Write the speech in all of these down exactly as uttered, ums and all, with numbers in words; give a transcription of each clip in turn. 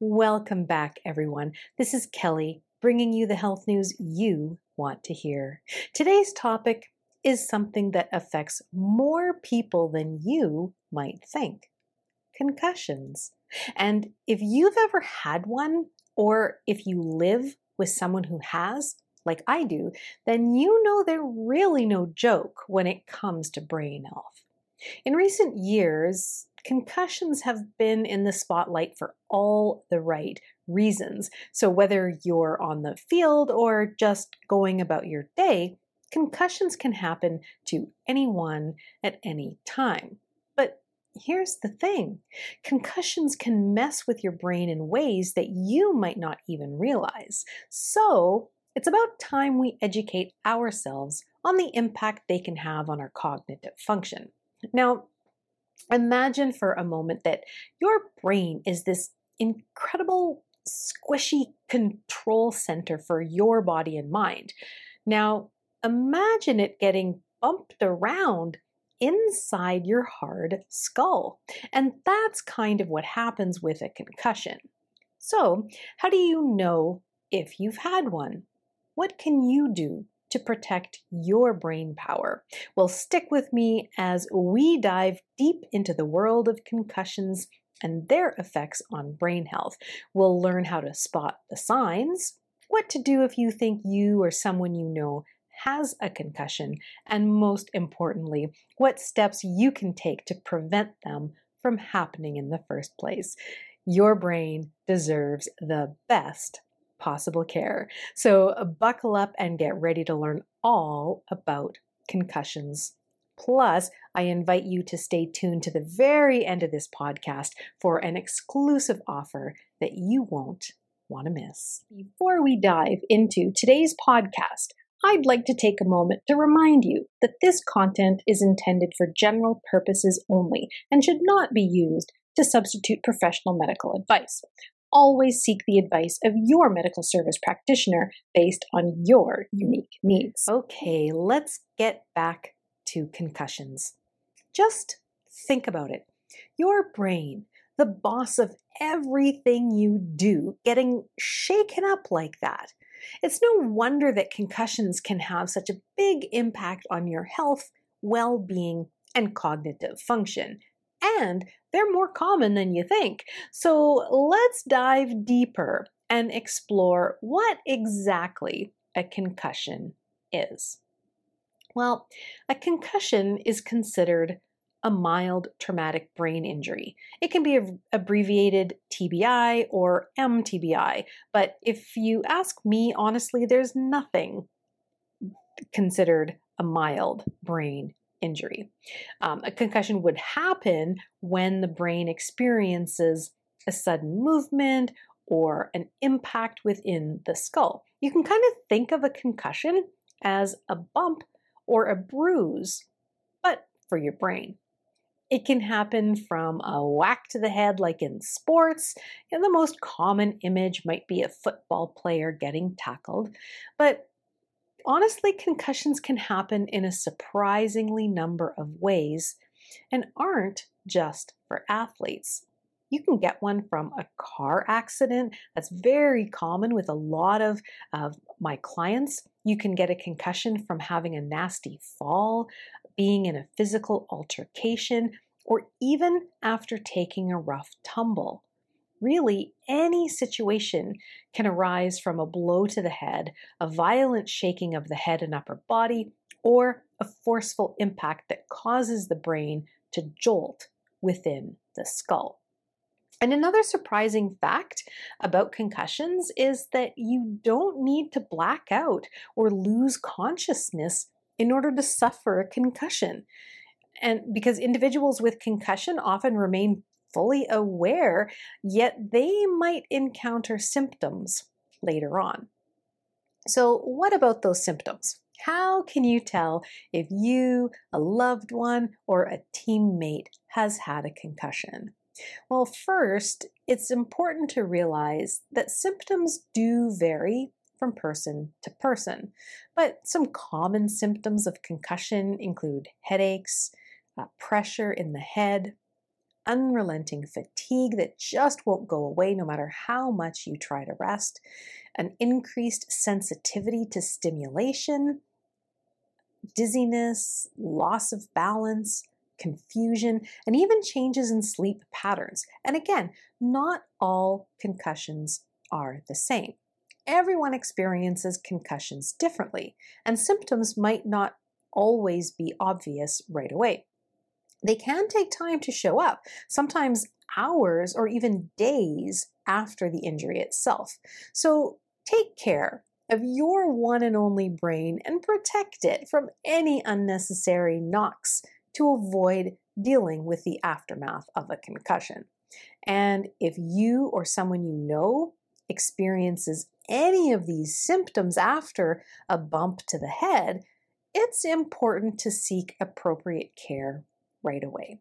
Welcome back, everyone. This is Kelly, bringing you the health news you want to hear. Today's topic is something that affects more people than you might think: concussions. And if you've ever had one, or if you live with someone who has, like I do, then you know they're really no joke when it comes to brain health. In recent years, concussions have been in the spotlight for all the right reasons. So whether you're on the field or just going about your day, concussions can happen to anyone at any time. But here's the thing: concussions can mess with your brain in ways that you might not even realize. So it's about time we educate ourselves on the impact they can have on our cognitive function. Now, imagine for a moment that your brain is this incredible, squishy control center for your body and mind. Now, imagine it getting bumped around inside your hard skull. And that's kind of what happens with a concussion. So, how do you know if you've had one? What can you do to protect your brain power? Well, stick with me as we dive deep into the world of concussions and their effects on brain health. We'll learn how to spot the signs, what to do if you think you or someone you know has a concussion, and most importantly, what steps you can take to prevent them from happening in the first place. Your brain deserves the best possible care. So buckle up and get ready to learn all about concussions. Plus, I invite you to stay tuned to the very end of this podcast for an exclusive offer that you won't want to miss. Before we dive into today's podcast, I'd like to take a moment to remind you that this content is intended for general purposes only and should not be used to substitute professional medical advice. Always seek the advice of your medical service practitioner based on your unique needs. Okay, let's get back to concussions. Just think about it. Your brain, the boss of everything you do, getting shaken up like that. It's no wonder that concussions can have such a big impact on your health, well-being, and cognitive function. And they're more common than you think. So let's dive deeper and explore what exactly a concussion is. Well, a concussion is considered a mild traumatic brain injury. It can be abbreviated T B I or M T B I, but if you ask me, honestly, there's nothing considered a mild brain injury. Um, a concussion would happen when the brain experiences a sudden movement or an impact within the skull. You can kind of think of a concussion as a bump or a bruise, but for your brain. It can happen from a whack to the head like in sports. You know, the most common image might be a football player getting tackled, but honestly, concussions can happen in a surprisingly number of ways and aren't just for athletes. You can get one from a car accident. That's very common with a lot of, of my clients. You can get a concussion from having a nasty fall, being in a physical altercation, or even after taking a rough tumble. Really, any situation can arise from a blow to the head, a violent shaking of the head and upper body, or a forceful impact that causes the brain to jolt within the skull. And another surprising fact about concussions is that you don't need to black out or lose consciousness in order to suffer a concussion. And because individuals with concussion often remain fully aware, yet they might encounter symptoms later on. So what about those symptoms? How can you tell if you, a loved one, or a teammate has had a concussion? Well, first, it's important to realize that symptoms do vary from person to person, but some common symptoms of concussion include headaches, uh, pressure in the head, unrelenting fatigue that just won't go away no matter how much you try to rest, an increased sensitivity to stimulation, dizziness, loss of balance, confusion, and even changes in sleep patterns. And again, not all concussions are the same. Everyone experiences concussions differently, and symptoms might not always be obvious right away. They can take time to show up, sometimes hours or even days after the injury itself. So take care of your one and only brain and protect it from any unnecessary knocks to avoid dealing with the aftermath of a concussion. And if you or someone you know experiences any of these symptoms after a bump to the head, it's important to seek appropriate care right away.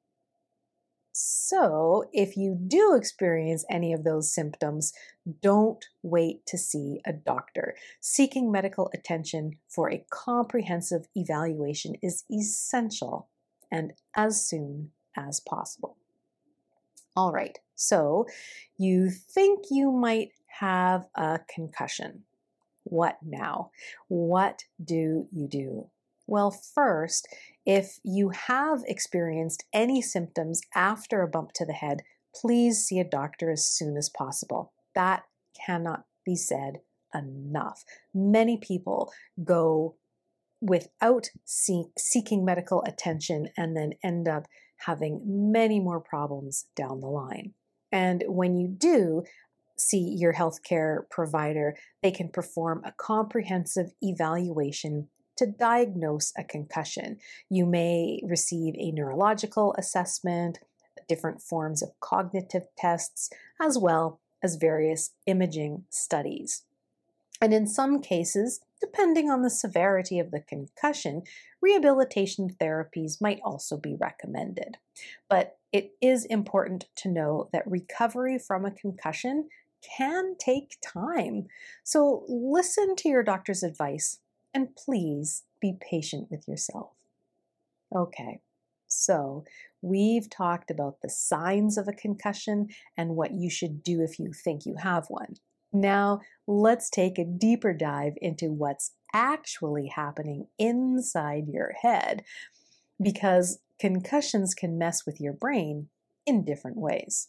So, if you do experience any of those symptoms, don't wait to see a doctor. Seeking medical attention for a comprehensive evaluation is essential, and as soon as possible. All right, so you think you might have a concussion. What now? What do you do? Well, first, if you have experienced any symptoms after a bump to the head, please see a doctor as soon as possible. That cannot be said enough. Many people go without see- seeking medical attention and then end up having many more problems down the line. And when you do see your healthcare provider, they can perform a comprehensive evaluation to diagnose a concussion. You may receive a neurological assessment, different forms of cognitive tests, as well as various imaging studies. And in some cases, depending on the severity of the concussion, rehabilitation therapies might also be recommended. But it is important to know that recovery from a concussion can take time. So listen to your doctor's advice and please be patient with yourself. Okay, so we've talked about the signs of a concussion and what you should do if you think you have one. Now, let's take a deeper dive into what's actually happening inside your head, because concussions can mess with your brain in different ways.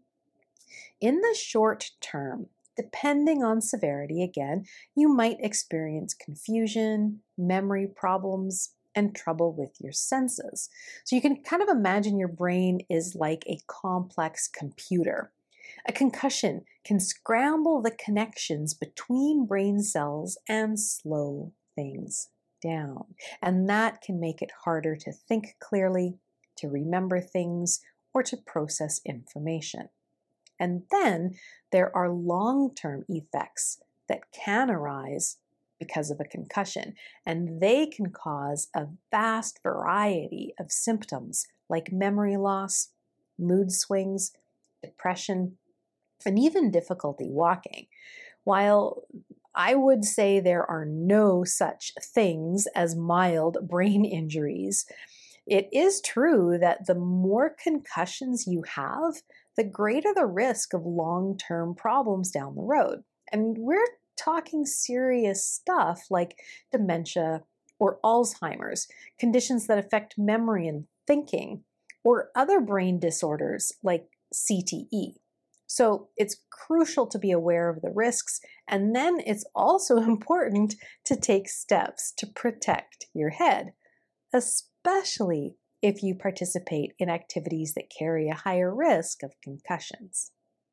In the short term, depending on severity, again, you might experience confusion, memory problems, and trouble with your senses. So you can kind of imagine your brain is like a complex computer. A concussion can scramble the connections between brain cells and slow things down. And that can make it harder to think clearly, to remember things, or to process information. And then there are long-term effects that can arise because of a concussion, and they can cause a vast variety of symptoms like memory loss, mood swings, depression, and even difficulty walking. While I would say there are no such things as mild brain injuries, it is true that the more concussions you have, the greater the risk of long-term problems down the road. And we're talking serious stuff like dementia or Alzheimer's, conditions that affect memory and thinking, or other brain disorders like C T E. So it's crucial to be aware of the risks, and then it's also important to take steps to protect your head, especially if you participate in activities that carry a higher risk of concussions.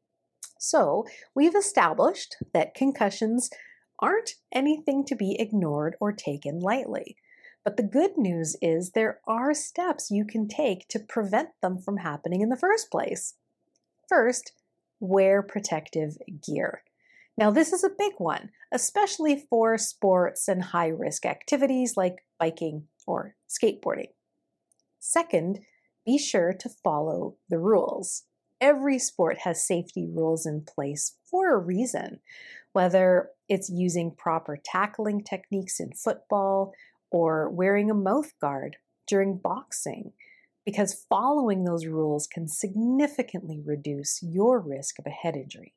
So we've established that concussions aren't anything to be ignored or taken lightly. But the good news is there are steps you can take to prevent them from happening in the first place. First, wear protective gear. Now, this is a big one, especially for sports and high-risk activities like biking or skateboarding. Second, be sure to follow the rules. Every sport has safety rules in place for a reason, whether it's using proper tackling techniques in football or wearing a mouth guard during boxing. because following those rules can significantly reduce your risk of a head injury.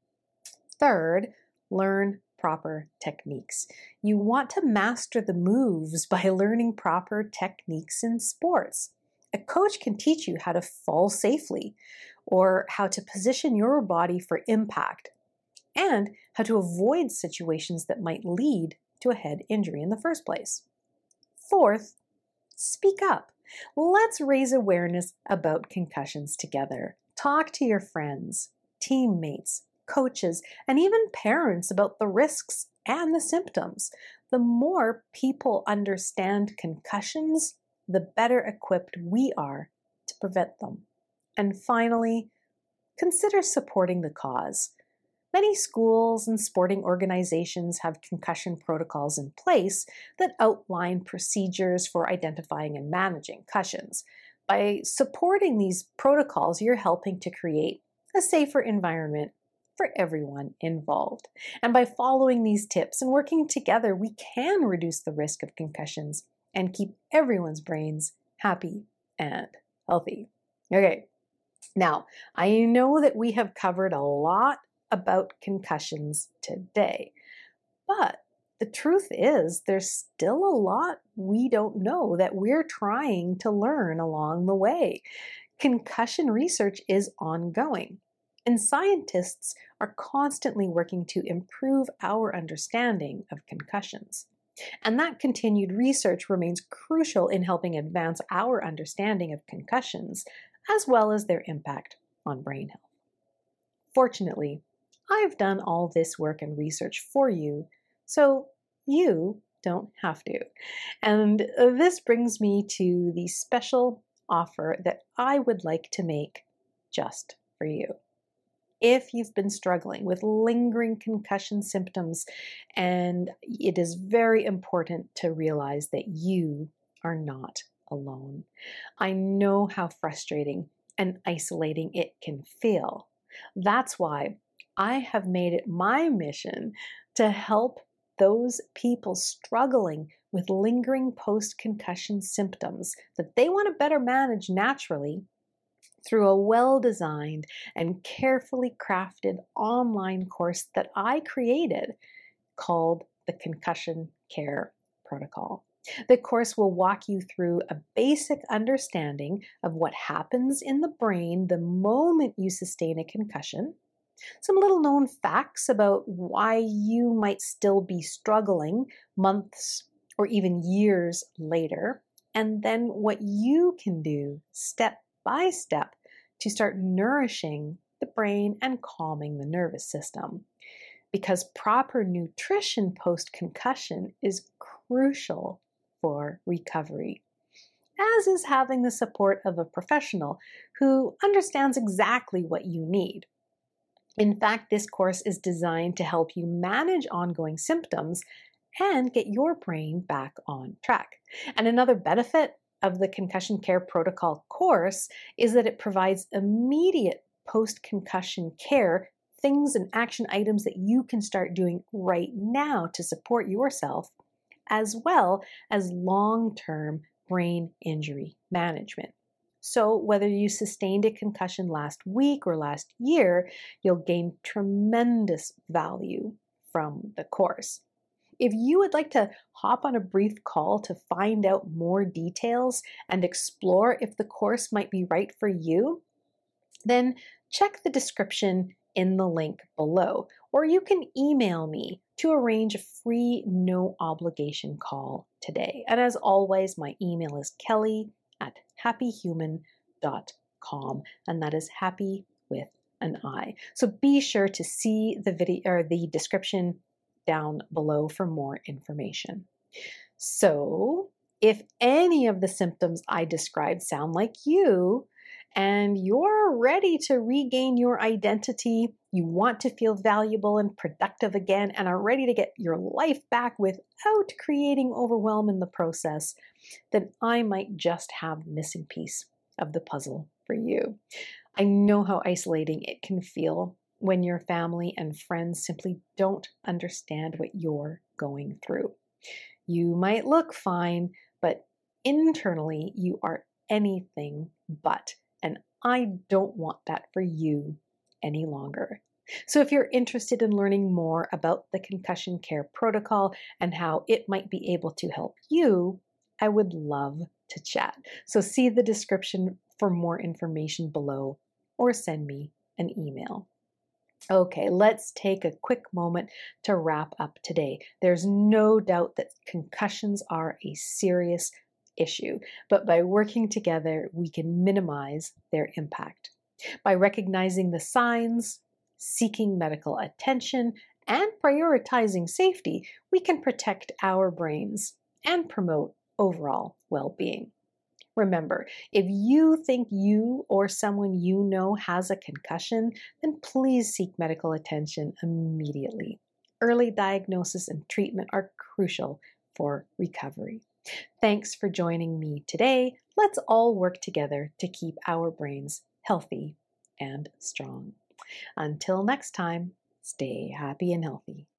Third, learn proper techniques. You want to master the moves by learning proper techniques in sports. A coach can teach you how to fall safely, or how to position your body for impact, and how to avoid situations that might lead to a head injury in the first place. Fourth, speak up. Let's raise awareness about concussions together. Talk to your friends, teammates, coaches, and even parents about the risks and the symptoms. The more people understand concussions, the better equipped we are to prevent them. And finally, consider supporting the cause. Many schools and sporting organizations have concussion protocols in place that outline procedures for identifying and managing concussions. By supporting these protocols, you're helping to create a safer environment for everyone involved. And by following these tips and working together, we can reduce the risk of concussions and keep everyone's brains happy and healthy. Okay, now I know that we have covered a lot about concussions today, but the truth is there's still a lot we don't know that we're trying to learn along the way. Concussion research is ongoing, and scientists are constantly working to improve our understanding of concussions. And that continued research remains crucial in helping advance our understanding of concussions, as well as their impact on brain health. Fortunately, I've done all this work and research for you, so you don't have to. And this brings me to the special offer that I would like to make just for you. If you've been struggling with lingering concussion symptoms, and it is very important to realize that you are not alone. I know how frustrating and isolating it can feel. That's why I have made it my mission to help those people struggling with lingering post-concussion symptoms that they want to better manage naturally through a well-designed and carefully crafted online course that I created called the Concussion Care Protocol. The course will walk you through a basic understanding of what happens in the brain the moment you sustain a concussion, some little known facts about why you might still be struggling months or even years later, and then what you can do step by step to start nourishing the brain and calming the nervous system. Because proper nutrition post-concussion is crucial for recovery, as is having the support of a professional who understands exactly what you need. In fact, this course is designed to help you manage ongoing symptoms and get your brain back on track. And another benefit of the Concussion Care Protocol course is that it provides immediate post-concussion care, things and action items that you can start doing right now to support yourself, as well as long-term brain injury management. So whether you sustained a concussion last week or last year, you'll gain tremendous value from the course. If you would like to hop on a brief call to find out more details and explore if the course might be right for you, then check the description in the link below, or you can email me to arrange a free, no obligation call today. And as always, my email is kelly at happy human dot com, and that is happy with an I. So be sure to see the video or the description down below for more information. So if any of the symptoms I described sound like you, and you're ready to regain your identity, you want to feel valuable and productive again, and are ready to get your life back without creating overwhelm in the process, then I might just have the missing piece of the puzzle for you. I know how isolating it can feel when your family and friends simply don't understand what you're going through. You might look fine, but internally you are anything but. And I don't want that for you any longer. So if you're interested in learning more about the concussion care protocol and how it might be able to help you, I would love to chat. So see the description for more information below or send me an email. Okay, let's take a quick moment to wrap up today. There's no doubt that concussions are a serious issue, but by working together, we can minimize their impact. By recognizing the signs, seeking medical attention, and prioritizing safety, we can protect our brains and promote overall well-being. Remember, if you think you or someone you know has a concussion, then please seek medical attention immediately. Early diagnosis and treatment are crucial for recovery. Thanks for joining me today. Let's all work together to keep our brains healthy and strong. Until next time, stay happy and healthy.